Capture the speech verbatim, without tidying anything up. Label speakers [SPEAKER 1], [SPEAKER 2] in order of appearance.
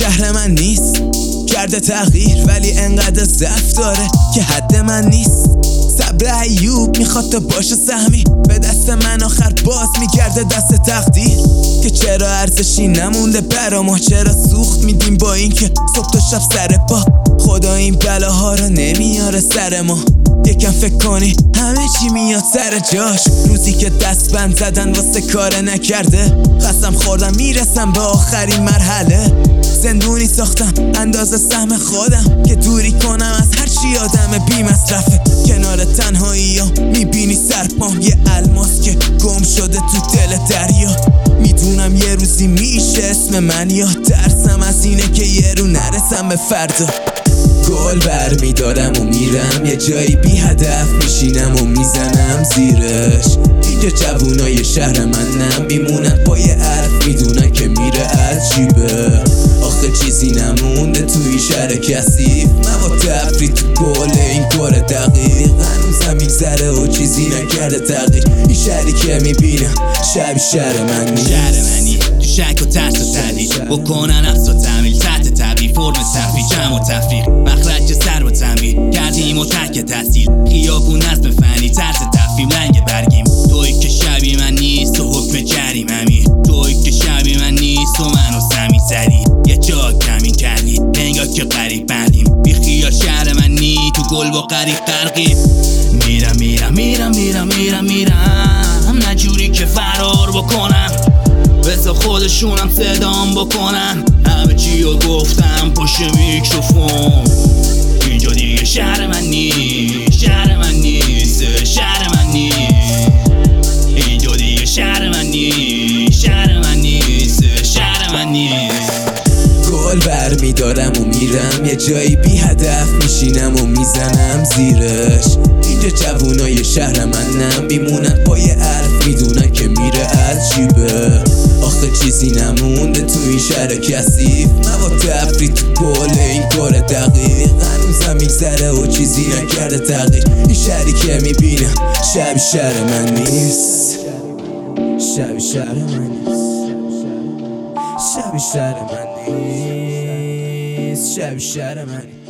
[SPEAKER 1] شهر من نیست، کرده تغییر ولی انقدر ضعف داره که حد من نیست. صبر ایوب میخواد تا باشه سهمی، به دست من آخر باز میگرده دست تقدیر. که چرا ارزشی نمونده برا ما، چرا سوخت میدیم با این که صبح تا شب سر پا. خدا این بلاها رو نمیاره سر ما، یکم فکر کنی همه چی میاد سر جاش. روزی که دست بند زدن واسه کار نکرده، قسم خوردم میرسم به آخرین مرحله. زندونی ساختم اندازه سهم خودم که دوری کنم از هر چی آدم بی مصرفه. کنار تنهایی ها میبینی سرپام یه الماس که گم شده تو دل دریا. میدونم یه روزی میشه اسم من یاد، ترسم از اینه که یه رو نرسم به فردا. گل بر میدارم و میرم یه جایی بی هدف، میشینم و میزنم زیرش. اینجا جوونای شهر من نمیمونن پای حرف، میدونن که میره عجیبه. آخه چیزی نمونده توی شهر کثیف، من با تفری تو گل این کار دقیق. هنوزم میگذره و چیزی نکرده تغییر. این شهری که میبینم شبی شهر من نیست.
[SPEAKER 2] شهر منی تو شک و ترس و تردید، بکنن افز و تعمیل تحت تبریف فرم تفریح جمع و تفریق. مخرج سر و تنبیه کردیم و ترک تحصیل، خیابون نظم فنی طرز تفهیم رنگ برگیم. توی که شبی من نیست و حکم جریممی، توی که شبی من نیست و منو سمی زدی. یه جا کمین کردی انگار که قریب بندیم، بی خیال شهر من نی تو گل با قریب غرقیم. میرم میرم میرم میرم میرم میرم نجوری که فرار بکنم، بذار خودشونم صدام بکنن. همه چیو گفتم پشت میکروفون، اینجا دیگه شهر من نیست، شهر من نیست، شهر من نیست. اینجا دیگه شهر من نیست، شهر من نیست، شهر من نیست.
[SPEAKER 1] گل بر میدارم و میرم یه جایی بی هدف، میشینم و میزنم زیرش. اینجا جوونای شهر من نمیمونن پای حرف، میدونن که میره عجیبه. آخه چیزی نمونده تو این شهر کثیف، من با تفری تو گل این کار دقیق. هنوزم میگذره و چیزی نکرده تغییر. این شهری که میبینم شبی شهر من نیست، شبی شهر من نیست، شبی شهر من نیست، شبی شهر من نیست.